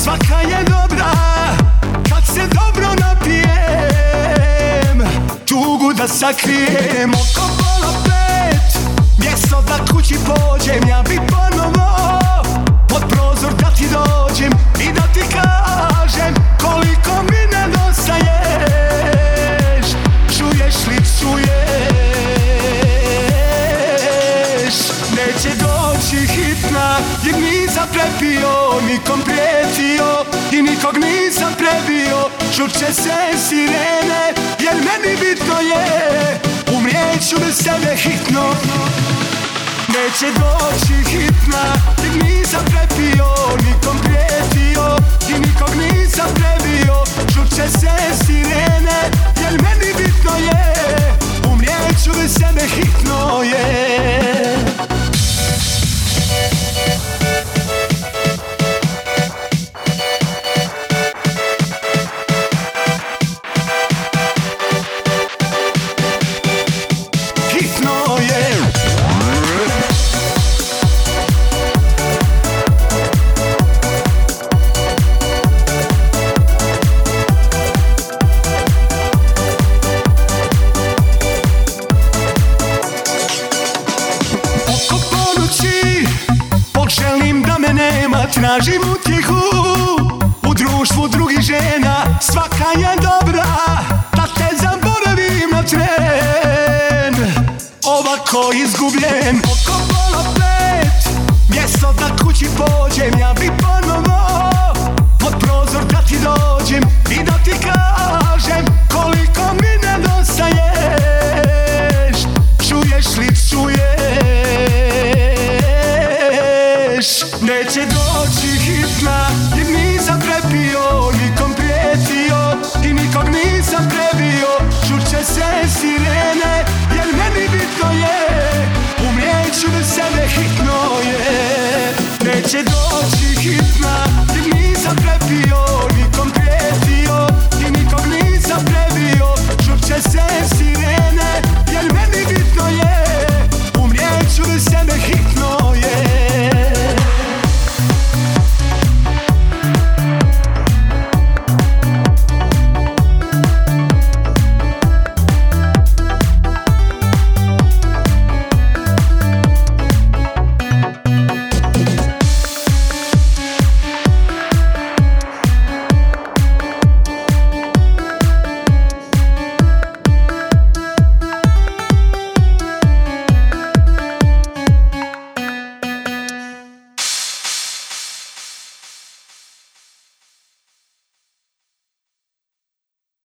svaka je dobra kad se dobro napijem. Tugu da sakrijem, oko pola 5, mjesto da kući pođem. Ja bi ponovo pod prozor da ti dođem i da ti kažem koliko mi nedostaješ. Čuješ li, čuješ? Neće doći hitna jer nisam prepio, nikom prijetio i nikog nisam prebio. Čut će se sirene jer meni bitno je, umrijeću bez tebe hitno. Neće doći hitna jer nisam prepio, nikom prijetio i nikog nisam prebio. Čut će se sirene jer meni bitno je, umrijeću bez tebe hitno je. Tražim utjehu u društvu drugih žena, svaka je dobra da te zaboravim na tren. Ovako izgubljen, oko